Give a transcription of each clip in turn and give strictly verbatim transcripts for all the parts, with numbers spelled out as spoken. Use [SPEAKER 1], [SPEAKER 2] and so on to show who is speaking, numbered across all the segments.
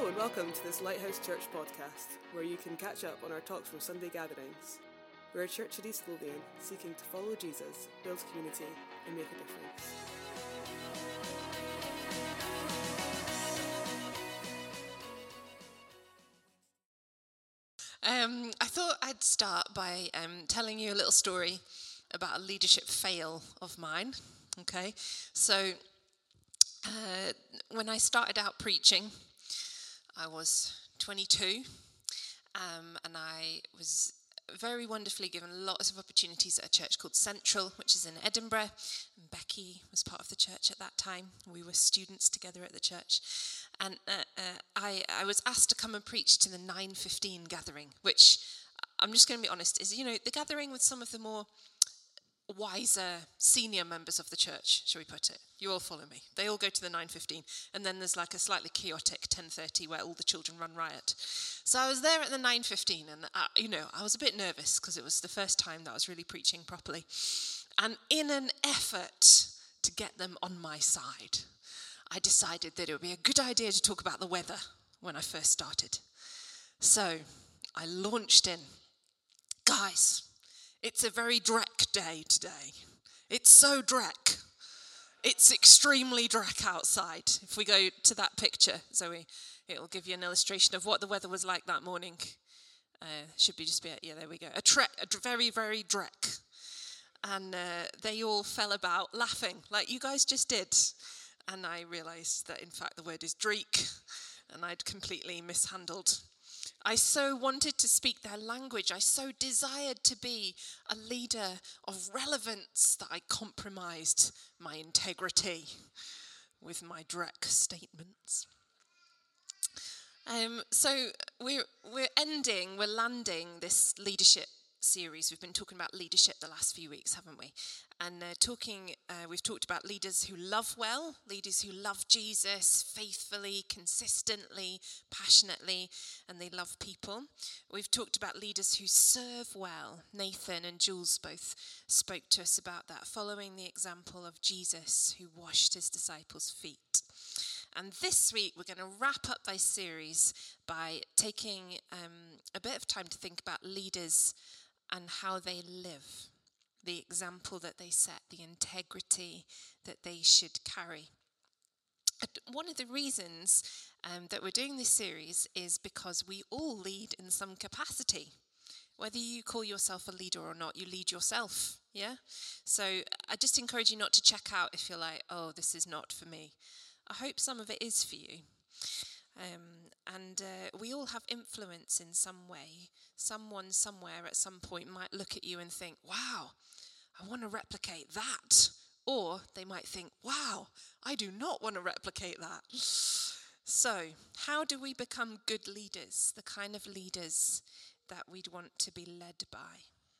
[SPEAKER 1] Hello and welcome to this Lighthouse Church podcast, where you can catch up on our talks from Sunday gatherings. We're a church in East Lothian seeking to follow Jesus, build community and make a difference.
[SPEAKER 2] Um, I thought I'd start by um, telling you a little story about a leadership fail of mine. Okay, so uh, when I started out preaching, I was twenty-two, um, and I was very wonderfully given lots of opportunities at a church called Central, which is in Edinburgh. And Becky was part of the church at that time. We were students together at the church. And uh, uh, I, I was asked to come and preach to the nine fifteen gathering, which, I'm just going to be honest, is, you know, the gathering with some of the more wiser senior members of the church, shall we put it. You all follow me. They all go to the nine fifteen, and then there's like a slightly chaotic ten thirty where all the children run riot. So I was there at the nine fifteen, and I, you know, I was a bit nervous because it was the first time that I was really preaching properly. And in an effort to get them on my side, I decided that it would be a good idea to talk about the weather when I first started. So I launched in. Guys, it's a very dreck day today. It's so dreck. It's extremely dreck outside. If we go to that picture, Zoe, it'll give you an illustration of what the weather was like that morning. Uh, should be just be, yeah, there we go. A, tre- a very, very dreck. And uh, they all fell about laughing, like you guys just did. And I realised that, in fact, the word is dreek, and I'd completely mishandled. I so wanted to speak their language. I so desired to be a leader of relevance that I compromised my integrity with my dreck statements. Um, so we're we're ending, we're landing this leadership series. We've been talking about leadership the last few weeks, haven't we? And uh, talking, uh, we've talked about leaders who love well, leaders who love Jesus faithfully, consistently, passionately, and they love people. We've talked about leaders who serve well. Nathan and Jules both spoke to us about that, following the example of Jesus who washed his disciples' feet. And this week, we're going to wrap up this series by taking um, a bit of time to think about leaders and how they live, the example that they set, the integrity that they should carry. One of the reasons um, that we're doing this series is because we all lead in some capacity. Whether you call yourself a leader or not, you lead yourself, yeah? So I just encourage you not to check out if you're like, oh, this is not for me. I hope some of it is for you. Um, and uh, we all have influence in some way. Someone somewhere at some point might look at you and think, wow, I want to replicate that. Or they might think, wow, I do not want to replicate that. So how do we become good leaders, the kind of leaders that we'd want to be led by?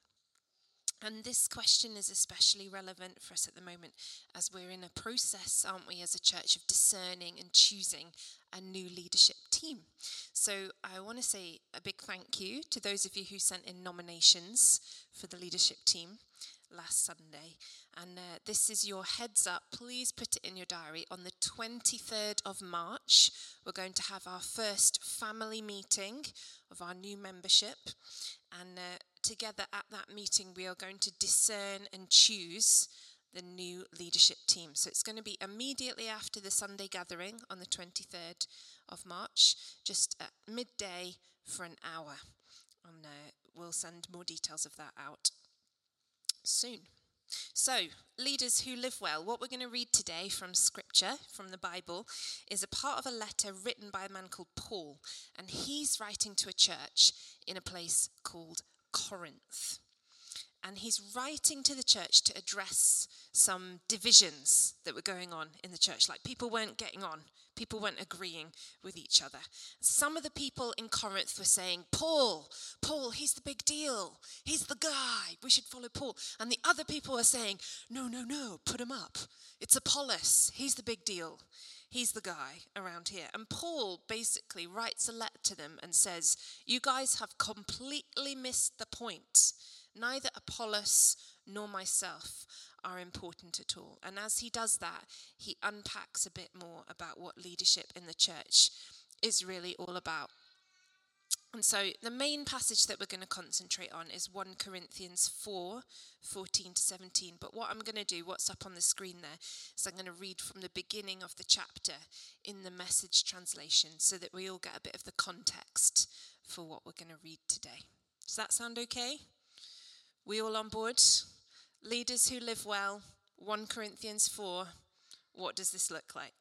[SPEAKER 2] And this question is especially relevant for us at the moment as we're in a process, aren't we, as a church, of discerning and choosing a new leadership team. So I want to say a big thank you to those of you who sent in nominations for the leadership team last Sunday. And uh, this is your heads up. Please put it in your diary. On the twenty-third of March, we're going to have our first family meeting of our new membership. And uh, together at that meeting, we are going to discern and choose the new leadership team. So it's going to be immediately after the Sunday gathering on the twenty-third of March, just at midday for an hour. And uh, we'll send more details of that out soon. So, leaders who live well. What we're going to read today from Scripture, from the Bible, is a part of a letter written by a man called Paul. And he's writing to a church in a place called Corinth. And he's writing to the church to address some divisions that were going on in the church. Like people weren't getting on. People weren't agreeing with each other. Some of the people in Corinth were saying, Paul, Paul, he's the big deal. He's the guy. We should follow Paul. And the other people were saying, no, no, no, put him up. It's Apollos. He's the big deal. He's the guy around here. And Paul basically writes a letter to them and says, you guys have completely missed the point. Neither Apollos nor myself are important at all. And as he does that, he unpacks a bit more about what leadership in the church is really all about. And so the main passage that we're going to concentrate on is First Corinthians four, fourteen to seventeen. But what I'm going to do, what's up on the screen there, is I'm going to read from the beginning of the chapter in the Message translation so that we all get a bit of the context for what we're going to read today. Does that sound okay? We all on board? Leaders who live well, First Corinthians four. What does this look like?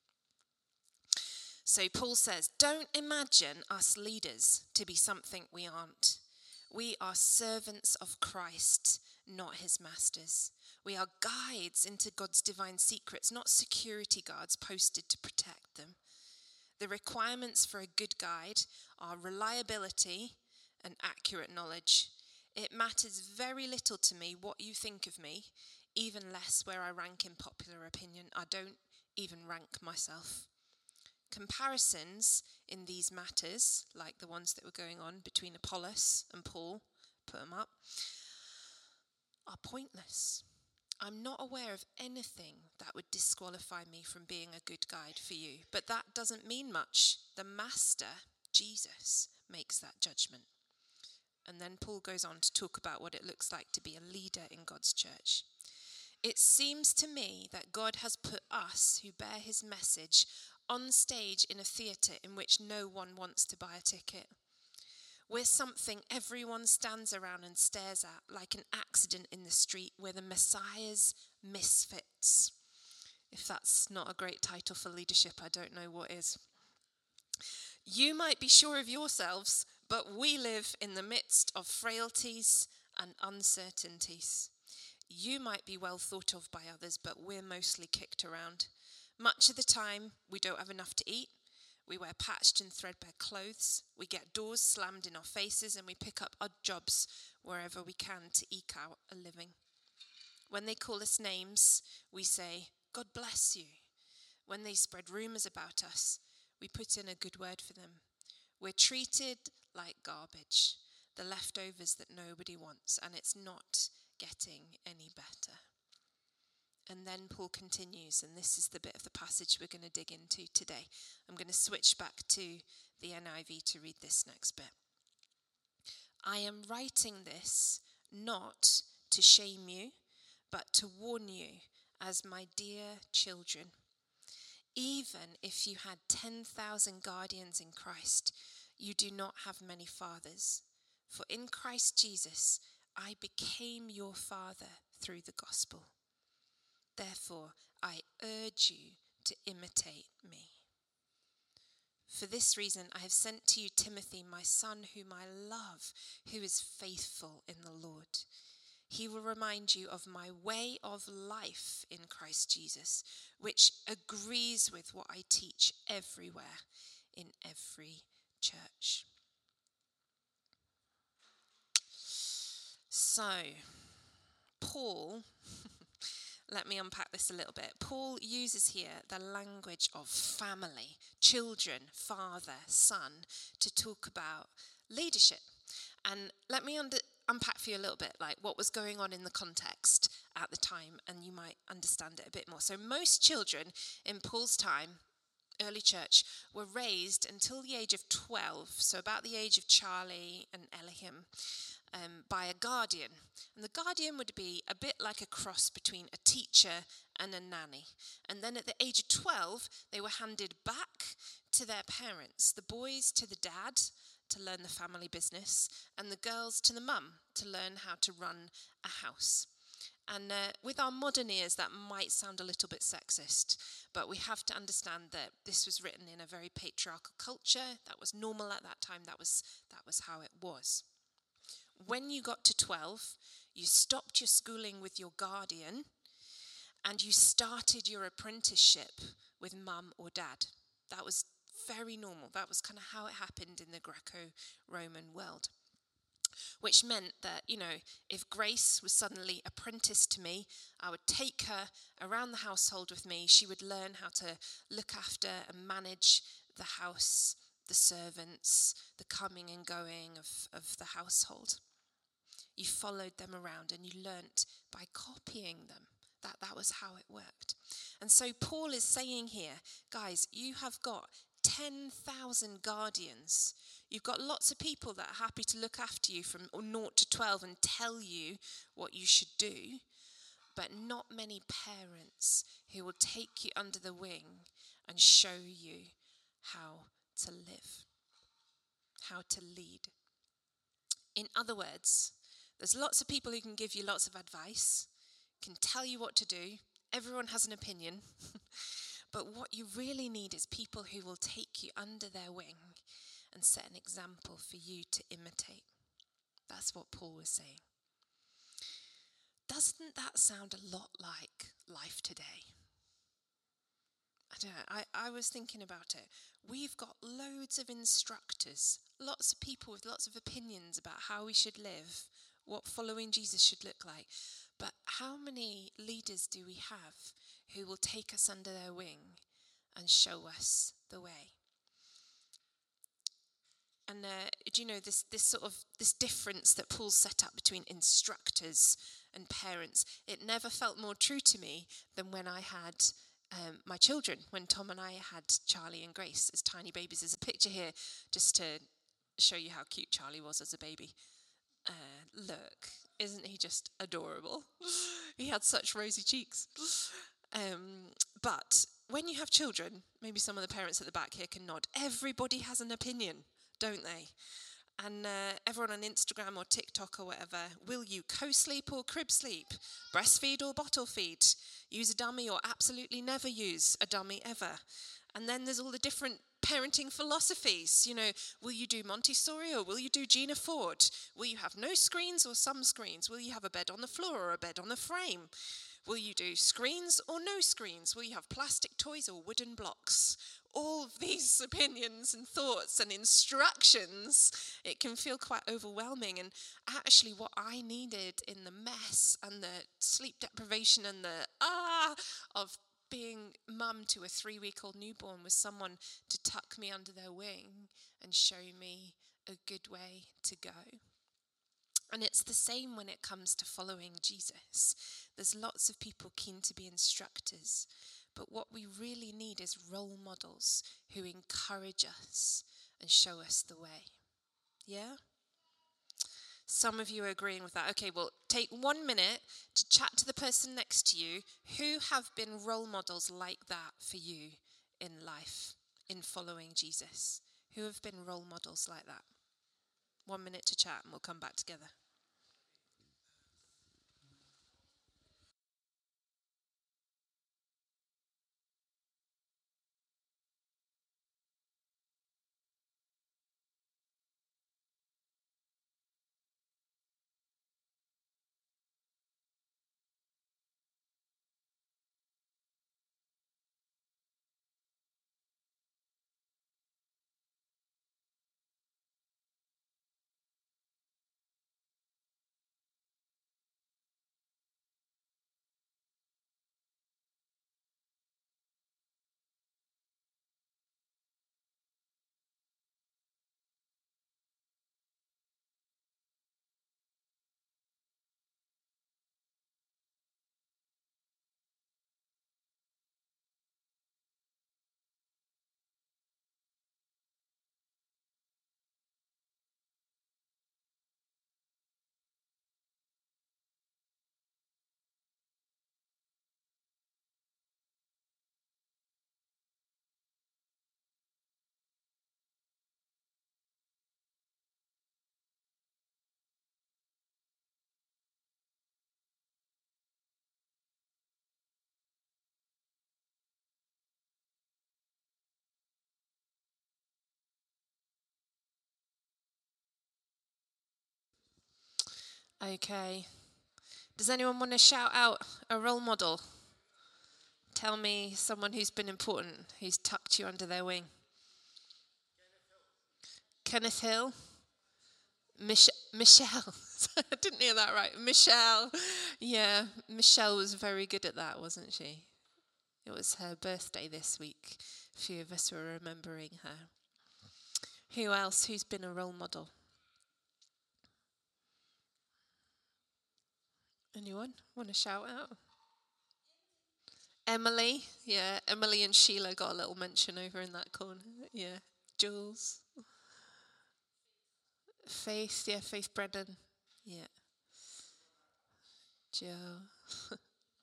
[SPEAKER 2] So Paul says, don't imagine us leaders to be something we aren't. We are servants of Christ, not his masters. We are guides into God's divine secrets, not security guards posted to protect them. The requirements for a good guide are reliability and accurate knowledge. It matters very little to me what you think of me, even less where I rank in popular opinion. I don't even rank myself. Comparisons in these matters, like the ones that were going on between Apollos and Paul, put them up, are pointless. I'm not aware of anything that would disqualify me from being a good guide for you, but that doesn't mean much. The Master, Jesus, makes that judgment. And then Paul goes on to talk about what it looks like to be a leader in God's church. It seems to me that God has put us who bear his message on stage in a theatre in which no one wants to buy a ticket. We're something everyone stands around and stares at, like an accident in the street. We're the Messiah's misfits. If that's not a great title for leadership, I don't know what is. You might be sure of yourselves, but we live in the midst of frailties and uncertainties. You might be well thought of by others, but we're mostly kicked around. Much of the time, we don't have enough to eat. We wear patched and threadbare clothes. We get doors slammed in our faces, and we pick up odd jobs wherever we can to eke out a living. When they call us names, we say, God bless you. When they spread rumours about us, we put in a good word for them. We're treated like garbage, the leftovers that nobody wants, and it's not getting any better. And then Paul continues, and this is the bit of the passage we're going to dig into today. I'm going to switch back to the N I V to read this next bit. I am writing this not to shame you, but to warn you as my dear children. Even if you had ten thousand guardians in Christ, you do not have many fathers. For in Christ Jesus, I became your father through the gospel. Therefore, I urge you to imitate me. For this reason, I have sent to you Timothy, my son, whom I love, who is faithful in the Lord. He will remind you of my way of life in Christ Jesus, which agrees with what I teach everywhere in every church. So, Paul, let me unpack this a little bit. Paul uses here the language of family, children, father, son, to talk about leadership. And let me under, unpack for you a little bit, like what was going on in the context at the time, and you might understand it a bit more. So most children in Paul's time, early church, were raised until the age of twelve, so about the age of Charlie and Eliam, um, by a guardian. And the guardian would be a bit like a cross between a teacher and a nanny. And then at the age of twelve, they were handed back to their parents, the boys to the dad, to learn the family business, and the girls to the mum to learn how to run a house. And uh, with our modern ears, that might sound a little bit sexist, but we have to understand that this was written in a very patriarchal culture. That was normal at that time. That was, that was how it was. When you got to twelve, you stopped your schooling with your guardian, and you started your apprenticeship with mum or dad. That was very normal. That was kind of how it happened in the Greco-Roman world. Which meant that, you know, if Grace was suddenly apprenticed to me, I would take her around the household with me. She would learn how to look after and manage the house, the servants, the coming and going of, of the household. You followed them around and you learnt by copying them. That, that was how it worked. And so Paul is saying here, guys, you have got ten thousand guardians. You've got lots of people that are happy to look after you from zero to twelve and tell you what you should do, but not many parents who will take you under the wing and show you how to live, how to lead. In other words, there's lots of people who can give you lots of advice, can tell you what to do. Everyone has an opinion. But what you really need is people who will take you under their wing and set an example for you to imitate. That's what Paul was saying. Doesn't that sound a lot like life today? I don't know, I, I was thinking about it. We've got loads of instructors, lots of people with lots of opinions about how we should live, what following Jesus should look like. But how many leaders do we have who will take us under their wing and show us the way? And uh, do you know this this sort of this difference that Paul set up between instructors and parents? It never felt more true to me than when I had um, my children, when Tom and I had Charlie and Grace as tiny babies. There's a picture here just to show you how cute Charlie was as a baby. Uh, look, isn't he just adorable? He had such rosy cheeks. Um, but when you have children, maybe some of the parents at the back here can nod, everybody has an opinion, don't they? And uh, everyone on Instagram or TikTok or whatever, will you co-sleep or crib sleep? Breastfeed or bottle feed? Use a dummy or absolutely never use a dummy ever? And then there's all the different parenting philosophies. You know, will you do Montessori or will you do Gina Ford? Will you have no screens or some screens? Will you have a bed on the floor or a bed on the frame? Will you do screens or no screens? Will you have plastic toys or wooden blocks? All of these opinions and thoughts and instructions, it can feel quite overwhelming. And actually what I needed in the mess and the sleep deprivation and the ah of being mum to a three-week-old newborn was someone to tuck me under their wing and show me a good way to go. And it's the same when it comes to following Jesus. There's lots of people keen to be instructors, but what we really need is role models who encourage us and show us the way. Yeah? Some of you are agreeing with that. Okay, well, take one minute to chat to the person next to you who have been role models like that for you in life, in following Jesus. Who have been role models like that? One minute to chat and we'll come back together. Okay. Does anyone want to shout out a role model? Tell me someone who's been important, who's tucked you under their wing. Kenneth Hill. Mich- Michelle. I didn't hear that right. Michelle. Yeah, Michelle was very good at that, wasn't she? It was her birthday this week. A few of us were remembering her. Who else? Who's been a role model? Anyone want to shout out? Emily, yeah, Emily and Sheila got a little mention over in that corner. Yeah, Jules. Faith, yeah, Faith Brennan. Yeah. Joe.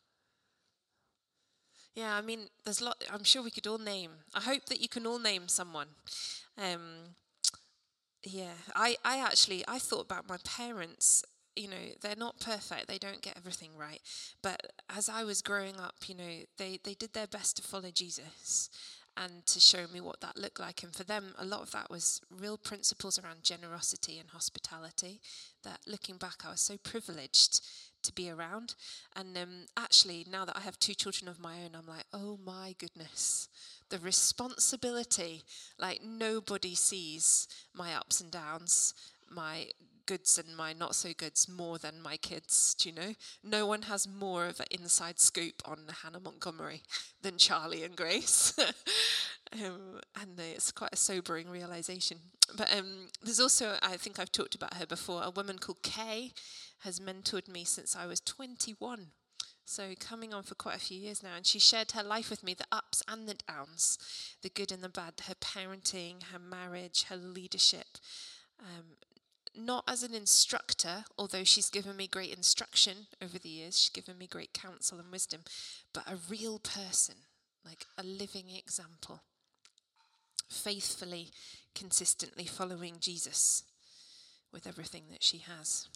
[SPEAKER 2] Yeah, I mean, there's a lot, I'm sure we could all name. I hope that you can all name someone. Um, yeah, I, I actually, I thought about my parents. You know, they're not perfect. They don't get everything right. But as I was growing up, you know, they, they did their best to follow Jesus and to show me what that looked like. And for them, a lot of that was real principles around generosity and hospitality that, looking back, I was so privileged to be around. And um, actually, now that I have two children of my own, I'm like, oh my goodness, the responsibility. Like, nobody sees my ups and downs, my goods and my not so goods more than my kids, do you know? No one has more of an inside scoop on Hannah Montgomery than Charlie and Grace. um, and it's quite a sobering realization. But um, there's also, I think I've talked about her before, a woman called Kay has mentored me since I was twenty-one. So coming on for quite a few years now. And she shared her life with me, the ups and the downs, the good and the bad, her parenting, her marriage, her leadership. Um, not as an instructor, although she's given me great instruction over the years. She's given me great counsel and wisdom. But a real person, like a living example. Faithfully, consistently following Jesus with everything that she has.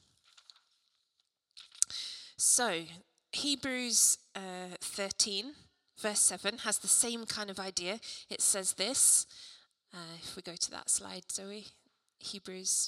[SPEAKER 2] So, Hebrews uh, thirteen, verse seven, has the same kind of idea. It says this, uh, if we go to that slide, Zoe, Hebrews,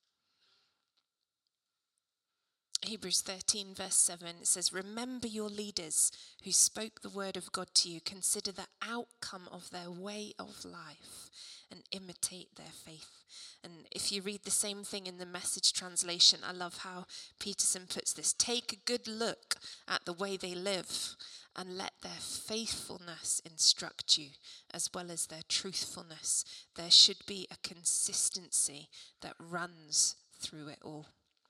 [SPEAKER 2] Hebrews thirteen, verse seven, it says, remember your leaders who spoke the word of God to you. Consider the outcome of their way of life and imitate their faith. And if you read the same thing in the Message translation, I love how Peterson puts this. Take a good look at the way they live and let their faithfulness instruct you as well as their truthfulness. There should be a consistency that runs through it all.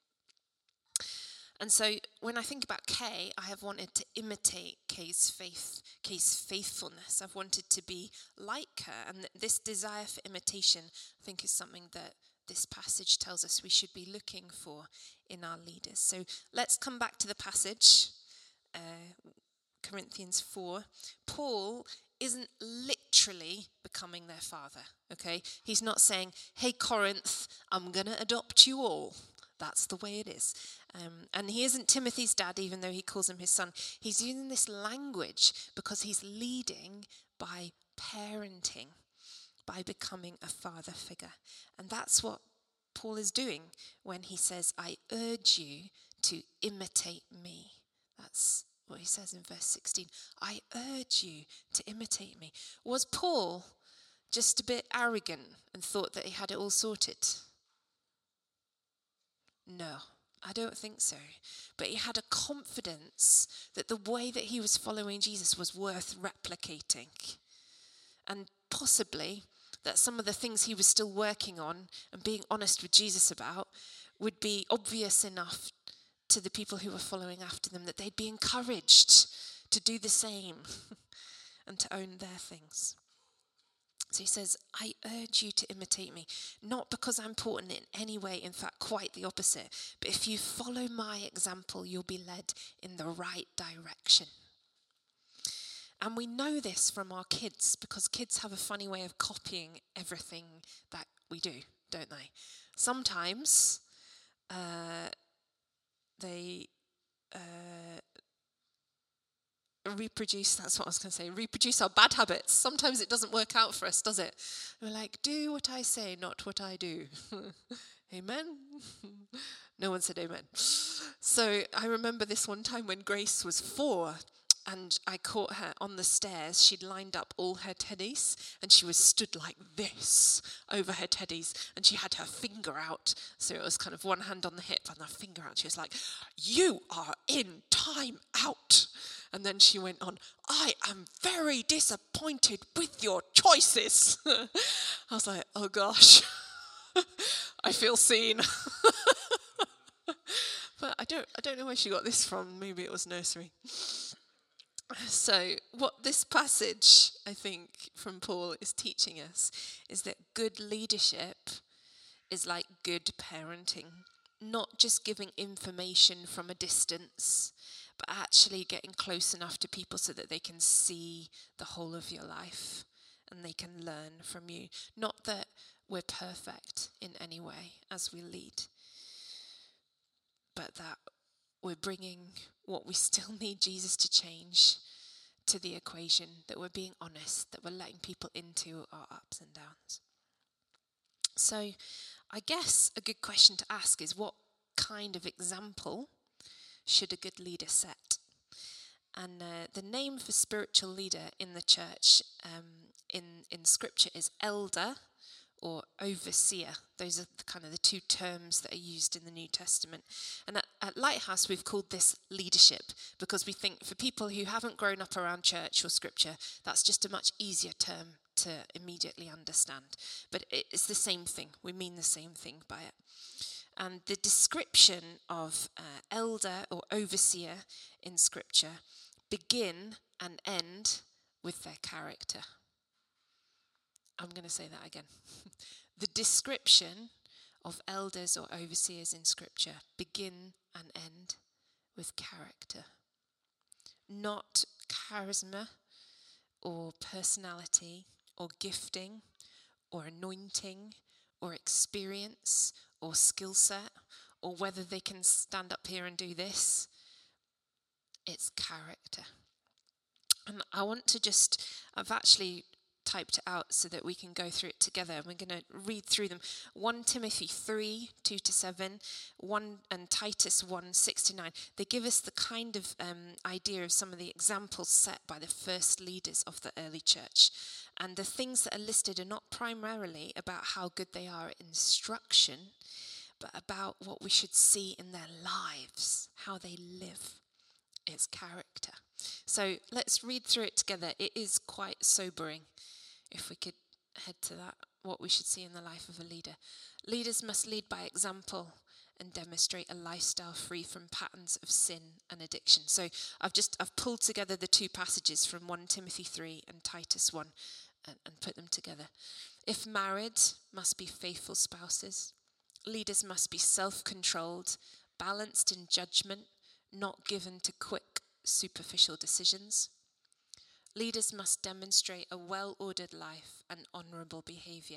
[SPEAKER 2] And so when I think about Kay, I have wanted to imitate Kay's faith, Kay's faithfulness. I've wanted to be like her. And this desire for imitation, I think, is something that this passage tells us we should be looking for in our leaders. So let's come back to the passage, uh, Corinthians four. Paul isn't literally becoming their father, okay? He's not saying, hey, Corinth, I'm going to adopt you all. That's the way it is. Um, and he isn't Timothy's dad, even though he calls him his son. He's using this language because he's leading by parenting, by becoming a father figure. And that's what Paul is doing when he says, I urge you to imitate me. That's what he says in verse sixteen. I urge you to imitate me. Was Paul just a bit arrogant and thought that he had it all sorted? No, I don't think so. But he had a confidence that the way that he was following Jesus was worth replicating. And possibly that some of the things he was still working on and being honest with Jesus about would be obvious enough to the people who were following after them that they'd be encouraged to do the same and to own their things. So he says, I urge you to imitate me, not because I'm important in any way, in fact, quite the opposite. But if you follow my example, you'll be led in the right direction. And we know this from our kids because kids have a funny way of copying everything that we do, don't they? Sometimes uh, they... Uh, reproduce, that's what I was going to say, reproduce our bad habits. Sometimes it doesn't work out for us, does it? We're like, do what I say, not what I do. Amen? No one said amen. So I remember this one time when Grace was four and I caught her on the stairs. She'd lined up all her teddies and she was stood like this over her teddies and she had her finger out. So it was kind of one hand on the hip and her finger out. She was like, you are in time out. And then she went on, I am very disappointed with your choices. I was like, oh gosh, I feel seen. But I don't I don't know where she got this from. Maybe it was nursery. So what this passage, I think, from Paul is teaching us is that good leadership is like good parenting. Not just giving information from a distance, but actually getting close enough to people so that they can see the whole of your life and they can learn from you. Not that we're perfect in any way as we lead, but that we're bringing what we still need Jesus to change to the equation, that we're being honest, that we're letting people into our ups and downs. So I guess a good question to ask is, what kind of example should a good leader set? And uh, the name for spiritual leader in the church um, in, in scripture is elder or overseer. Those are the, kind of the two terms that are used in the New Testament. And at, at Lighthouse, we've called this leadership because we think for people who haven't grown up around church or scripture, that's just a much easier term to immediately understand. But it's the same thing. We mean the same thing by it. And the description of uh, elder or overseer in scripture begin and end with their character. I'm going to say that again. The description of elders or overseers in scripture begin and end with character. Not charisma or personality or gifting or anointing or experience or skill set or whether they can stand up here and do this. It's character. And I want to just, I've actually typed it out so that we can go through it together. We're going to read through them. First Timothy three, two to seven, one and Titus one, six to nine. They give us the kind of um, idea of some of the examples set by the first leaders of the early church. And the things that are listed are not primarily about how good they are at instruction, but about what we should see in their lives, how they live. It's character. So let's read through it together. It is quite sobering. If we could head to that, what we should see in the life of a leader. Leaders must lead by example and demonstrate a lifestyle free from patterns of sin and addiction. So I've just I've pulled together the two passages from First Timothy three and Titus one and, and put them together. If married, must be faithful spouses. Leaders must be self-controlled, balanced in judgment, not given to quick, superficial decisions. Leaders must demonstrate a well-ordered life and honourable behaviour.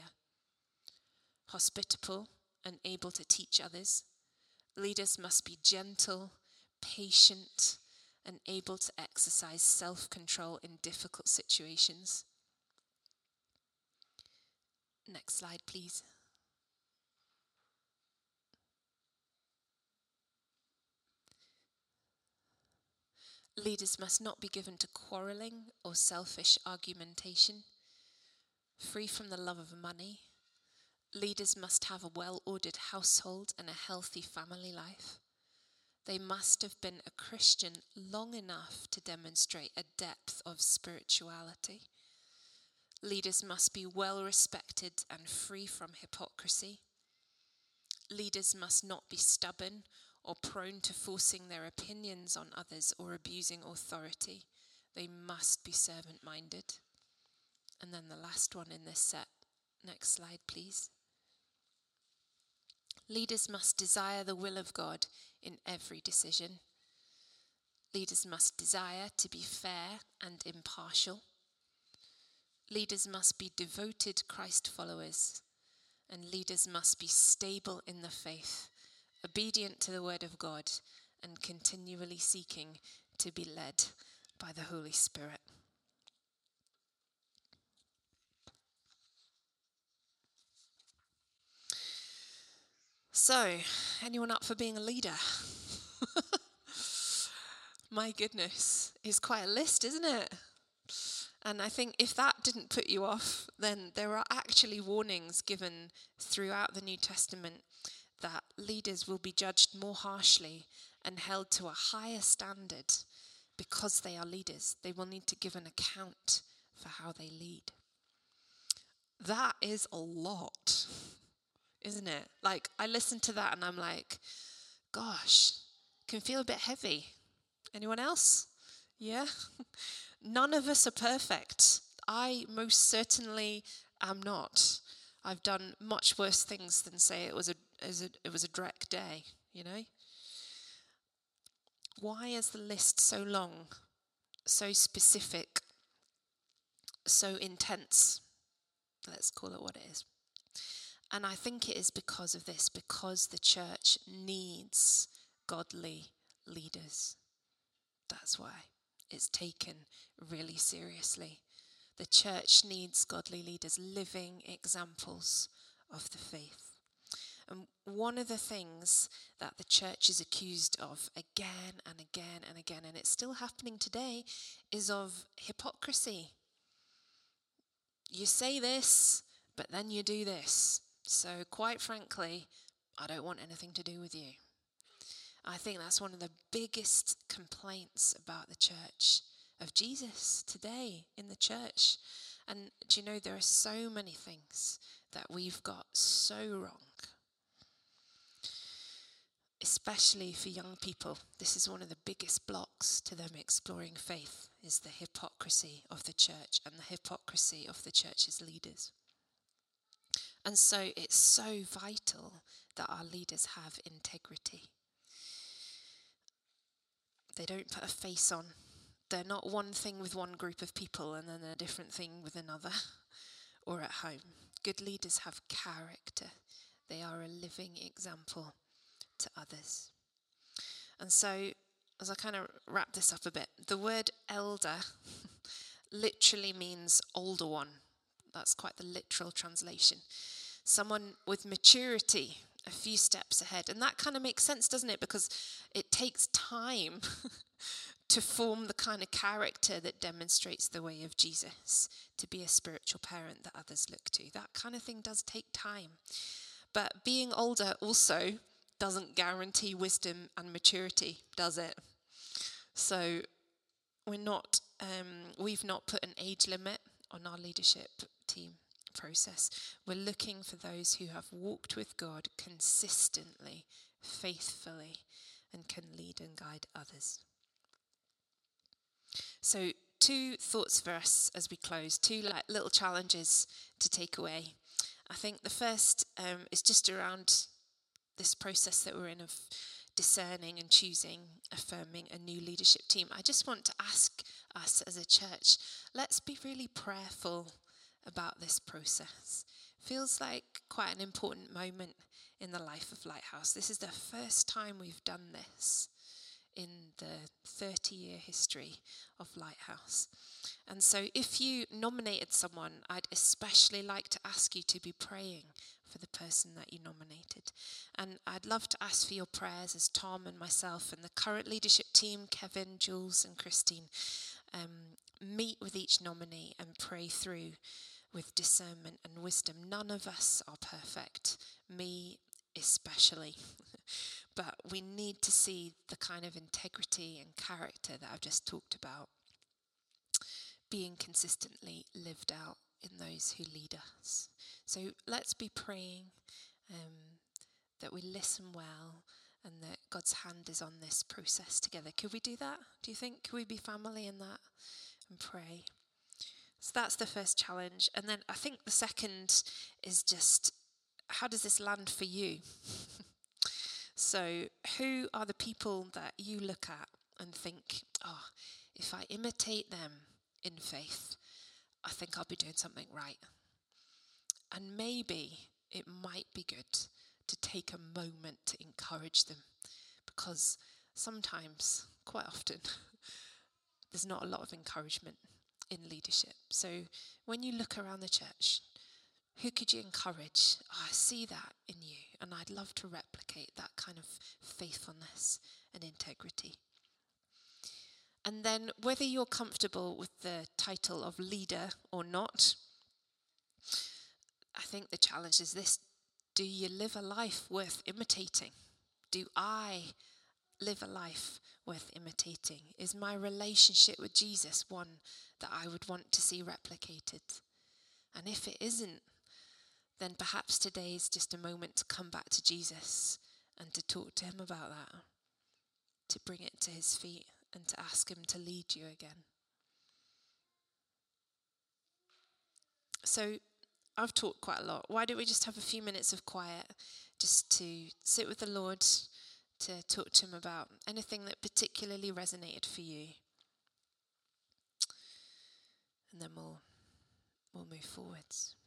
[SPEAKER 2] Hospitable and able to teach others. Leaders must be gentle, patient, and able to exercise self-control in difficult situations. Next slide, please. Leaders must not be given to quarrelling or selfish argumentation, free from the love of money. Leaders must have a well-ordered household and a healthy family life. They must have been a Christian long enough to demonstrate a depth of spirituality. Leaders must be well respected and free from hypocrisy. Leaders must not be stubborn or prone to forcing their opinions on others or abusing authority. They must be servant-minded. And then the last one in this set. Next slide, please. Leaders must desire the will of God in every decision. Leaders must desire to be fair and impartial. Leaders must be devoted Christ followers. And leaders must be stable in the faith, obedient to the word of God, and continually seeking to be led by the Holy Spirit. So, anyone up for being a leader? My goodness, it's quite a list, isn't it? And I think if that didn't put you off, then there are actually warnings given throughout the New Testament that leaders will be judged more harshly and held to a higher standard because they are leaders. They will need to give an account for how they lead. That is a lot, isn't it? Like, I listen to that and I'm like, gosh, can feel a bit heavy. Anyone else? Yeah? None of us are perfect. I most certainly am not. I've done much worse things than say it was a, as a it was a Drek day, you know? Why is the list so long, so specific, so intense? Let's call it what it is. And I think it is because of this, because the church needs godly leaders. That's why it's taken really seriously. The church needs godly leaders, living examples of the faith. And one of the things that the church is accused of again and again and again, and it's still happening today, is of hypocrisy. You say this, but then you do this. So quite frankly, I don't want anything to do with you. I think that's one of the biggest complaints about the church of Jesus today in the church. And do you know, there are so many things that we've got so wrong. Especially for young people, this is one of the biggest blocks to them exploring faith, is the hypocrisy of the church and the hypocrisy of the church's leaders. And so it's so vital that our leaders have integrity. They don't put a face on. They're not one thing with one group of people and then a different thing with another or at home. Good leaders have character. They are a living example to others. And so, as I kind of wrap this up a bit, the word elder literally means older one. That's quite the literal translation. Someone with maturity, a few steps ahead. And that kind of makes sense, doesn't it? Because it takes time to form the kind of character that demonstrates the way of Jesus, to be a spiritual parent that others look to. That kind of thing does take time. But being older also doesn't guarantee wisdom and maturity, does it? So we're not, um, we've not put an age limit on our leadership team process. We're looking for those who have walked with God consistently, faithfully, and can lead and guide others. So two thoughts for us as we close, two like little challenges to take away. I think the first um, is just around this process that we're in of discerning and choosing, affirming a new leadership team. I just want to ask us as a church, let's be really prayerful about this process. Feels like quite an important moment in the life of Lighthouse. This is the first time we've done this in the thirty-year history of Lighthouse. And so if you nominated someone, I'd especially like to ask you to be praying for the person that you nominated. And I'd love to ask for your prayers as Tom and myself and the current leadership team, Kevin, Jules and Christine, um, meet with each nominee and pray through with discernment and wisdom. None of us are perfect, me especially. But we need to see the kind of integrity and character that I've just talked about being consistently lived out in those who lead us. So let's be praying um, that we listen well and that God's hand is on this process together. Could we do that? Do you think? Could we be family in that and pray? So that's the first challenge. And then I think the second is just, how does this land for you? So who are the people that you look at and think, oh, if I imitate them in faith, I think I'll be doing something right. And maybe it might be good to take a moment to encourage them, because sometimes, quite often, there's not a lot of encouragement in leadership. So when you look around the church, who could you encourage? Oh, I see that in you, and I'd love to replicate that kind of faithfulness and integrity. And then whether you're comfortable with the title of leader or not, I think the challenge is this: do you live a life worth imitating? Do I live a life worth imitating? Is my relationship with Jesus one that I would want to see replicated? And if it isn't, then perhaps today is just a moment to come back to Jesus and to talk to him about that, to bring it to his feet and to ask him to lead you again. So I've talked quite a lot. Why don't we just have a few minutes of quiet just to sit with the Lord, to talk to him about anything that particularly resonated for you. And then we'll we'll move forwards.